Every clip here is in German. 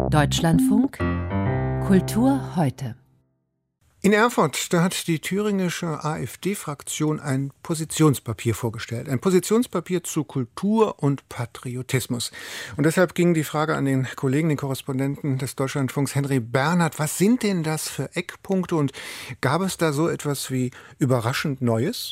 Deutschlandfunk Kultur heute. In Erfurt, da hat die thüringische AfD-Fraktion ein Positionspapier vorgestellt. Ein Positionspapier zu Kultur und Patriotismus. Und deshalb ging die Frage an den Kollegen, den Korrespondenten des Deutschlandfunks, Henry Bernhard. Was sind denn das für Eckpunkte und gab es da so etwas wie überraschend Neues?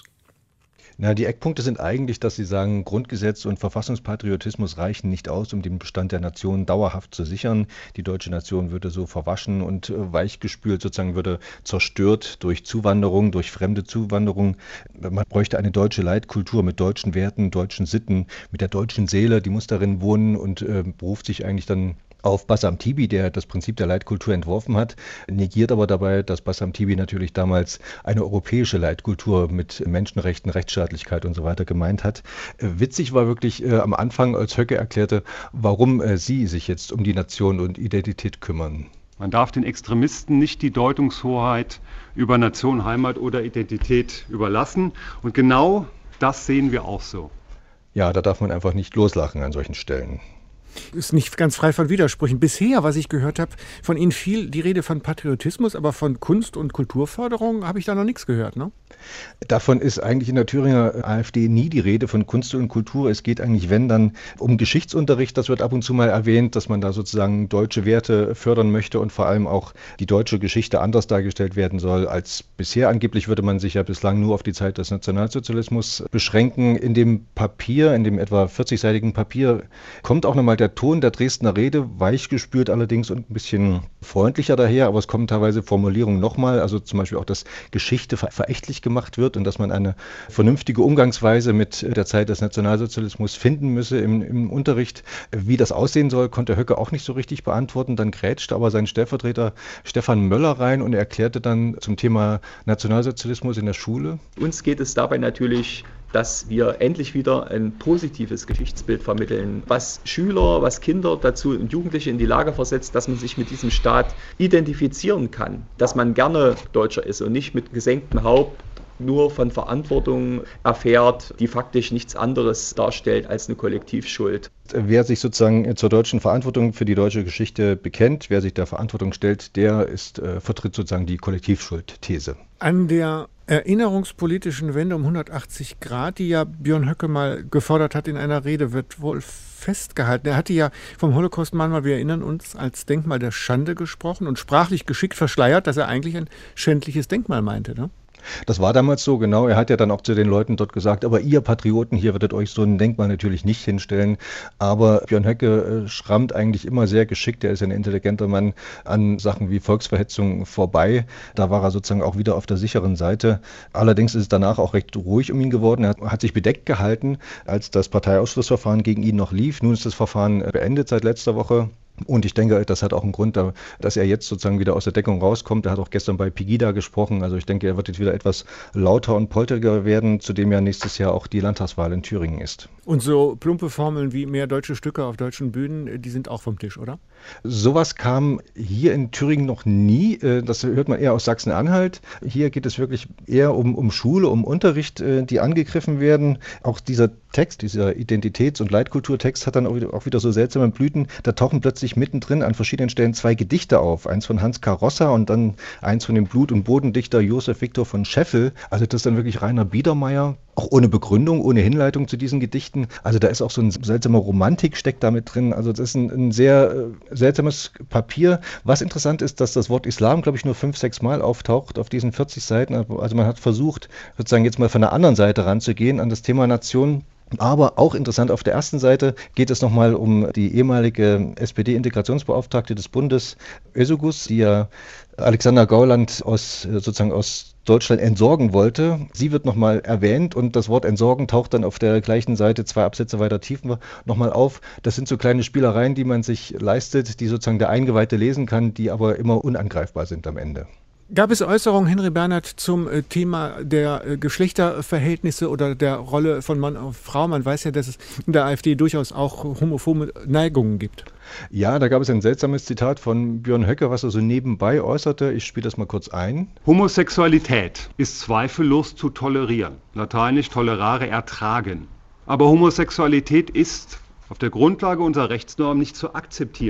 Die Eckpunkte sind eigentlich, dass Sie sagen, Grundgesetz und Verfassungspatriotismus reichen nicht aus, um den Bestand der Nation dauerhaft zu sichern. Die deutsche Nation würde so verwaschen und weichgespült, sozusagen würde zerstört durch Zuwanderung, durch fremde Zuwanderung. Man bräuchte eine deutsche Leitkultur mit deutschen Werten, deutschen Sitten, mit der deutschen Seele, die muss darin wohnen und beruft sich eigentlich dann auf Bassam Tibi, der das Prinzip der Leitkultur entworfen hat, negiert aber dabei, dass Bassam Tibi natürlich damals eine europäische Leitkultur mit Menschenrechten, Rechtsstaatlichkeit und so weiter gemeint hat. Witzig war wirklich am Anfang, als Höcke erklärte, warum sie sich jetzt um die Nation und Identität kümmern. Man darf den Extremisten nicht die Deutungshoheit über Nation, Heimat oder Identität überlassen. Und genau das sehen wir auch so. Ja, da darf man einfach nicht loslachen an solchen Stellen. Ist nicht ganz frei von Widersprüchen. Bisher, was ich gehört habe, von Ihnen viel die Rede von Patriotismus, aber von Kunst- und Kulturförderung habe ich da noch nichts gehört, ne? Davon ist eigentlich in der Thüringer AfD nie die Rede von Kunst und Kultur. Es geht eigentlich, wenn dann, um Geschichtsunterricht. Das wird ab und zu mal erwähnt, dass man da sozusagen deutsche Werte fördern möchte und vor allem auch die deutsche Geschichte anders dargestellt werden soll als bisher. Angeblich würde man sich ja bislang nur auf die Zeit des Nationalsozialismus beschränken. In dem Papier, in dem etwa 40-seitigen Papier, kommt auch nochmal der Ton der Dresdner Rede, weichgespült allerdings und ein bisschen freundlicher daher, aber es kommen teilweise Formulierungen nochmal, also zum Beispiel auch, dass Geschichte verächtlich gemacht wird und dass man eine vernünftige Umgangsweise mit der Zeit des Nationalsozialismus finden müsse im Unterricht. Wie das aussehen soll, konnte Höcke auch nicht so richtig beantworten. Dann grätschte aber sein Stellvertreter Stefan Möller rein und erklärte dann zum Thema Nationalsozialismus in der Schule. Uns geht es dabei natürlich, dass wir endlich wieder ein positives Geschichtsbild vermitteln, was Schüler, was Kinder dazu und Jugendliche in die Lage versetzt, dass man sich mit diesem Staat identifizieren kann, dass man gerne Deutscher ist und nicht mit gesenktem Haupt nur von Verantwortung erfährt, die faktisch nichts anderes darstellt als eine Kollektivschuld. Wer sich sozusagen zur deutschen Verantwortung für die deutsche Geschichte bekennt, wer sich der Verantwortung stellt, der vertritt sozusagen die Kollektivschuldthese. An der erinnerungspolitischen Wende um 180 Grad, die ja Björn Höcke mal gefordert hat in einer Rede, wird wohl festgehalten. Er hatte ja vom Holocaust-Mahnmal, wir erinnern uns, als Denkmal der Schande gesprochen und sprachlich geschickt verschleiert, dass er eigentlich ein schändliches Denkmal meinte, ne? Das war damals so, genau. Er hat ja dann auch zu den Leuten dort gesagt, aber ihr Patrioten hier werdet euch so ein Denkmal natürlich nicht hinstellen. Aber Björn Höcke schrammt eigentlich immer sehr geschickt, er ist ein intelligenter Mann, an Sachen wie Volksverhetzung vorbei. Da war er sozusagen auch wieder auf der sicheren Seite. Allerdings ist es danach auch recht ruhig um ihn geworden. Er hat sich bedeckt gehalten, als das Parteiausschlussverfahren gegen ihn noch lief. Nun ist das Verfahren beendet seit letzter Woche. Und ich denke, das hat auch einen Grund, dass er jetzt sozusagen wieder aus der Deckung rauskommt. Er hat auch gestern bei Pegida gesprochen. Also ich denke, er wird jetzt wieder etwas lauter und polteriger werden, zudem ja nächstes Jahr auch die Landtagswahl in Thüringen ist. Und so plumpe Formeln wie mehr deutsche Stücke auf deutschen Bühnen, die sind auch vom Tisch, oder? Sowas kam hier in Thüringen noch nie. Das hört man eher aus Sachsen-Anhalt. Hier geht es wirklich eher um Schule, um Unterricht, die angegriffen werden. Auch dieser Text, dieser Identitäts- und Leitkulturtext hat dann auch wieder so seltsame Blüten. Da tauchen plötzlich mittendrin an verschiedenen Stellen zwei Gedichte auf. Eins von Hans Karossa und dann eins von dem Blut- und Bodendichter Josef Viktor von Scheffel. Also das ist dann wirklich Rainer Biedermeier. Auch ohne Begründung, ohne Hinleitung zu diesen Gedichten. Also da ist auch so ein seltsamer Romantik steckt da mit drin. Also das ist ein sehr seltsames Papier. Was interessant ist, dass das Wort Islam, glaube ich, nur 5-6 Mal auftaucht auf diesen 40 Seiten. Also man hat versucht, sozusagen jetzt mal von der anderen Seite ranzugehen an das Thema Nation. Aber auch interessant, auf der ersten Seite geht es nochmal um die ehemalige SPD-Integrationsbeauftragte des Bundes, Özügus, die ja Alexander Gauland aus Deutschland entsorgen wollte. Sie wird nochmal erwähnt und das Wort entsorgen taucht dann auf der gleichen Seite 2 Absätze weiter tiefer nochmal auf. Das sind so kleine Spielereien, die man sich leistet, die sozusagen der Eingeweihte lesen kann, die aber immer unangreifbar sind am Ende. Gab es Äußerungen, Henry Bernhard, zum Thema der Geschlechterverhältnisse oder der Rolle von Mann auf Frau? Man weiß ja, dass es in der AfD durchaus auch homophobe Neigungen gibt. Ja, da gab es ein seltsames Zitat von Björn Höcke, was er so nebenbei äußerte. Ich spiele das mal kurz ein. Homosexualität ist zweifellos zu tolerieren. Lateinisch tolerare, ertragen. Aber Homosexualität ist auf der Grundlage unserer Rechtsnorm nicht zu akzeptieren.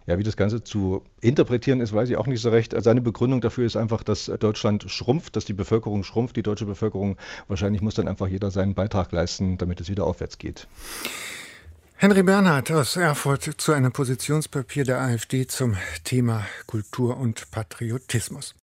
Ja, wie das Ganze zu interpretieren ist, weiß ich auch nicht so recht. Seine Begründung dafür ist einfach, dass Deutschland schrumpft, dass die Bevölkerung schrumpft, die deutsche Bevölkerung. Wahrscheinlich muss dann einfach jeder seinen Beitrag leisten, damit es wieder aufwärts geht. Henry Bernhard aus Erfurt zu einem Positionspapier der AfD zum Thema Kultur und Patriotismus.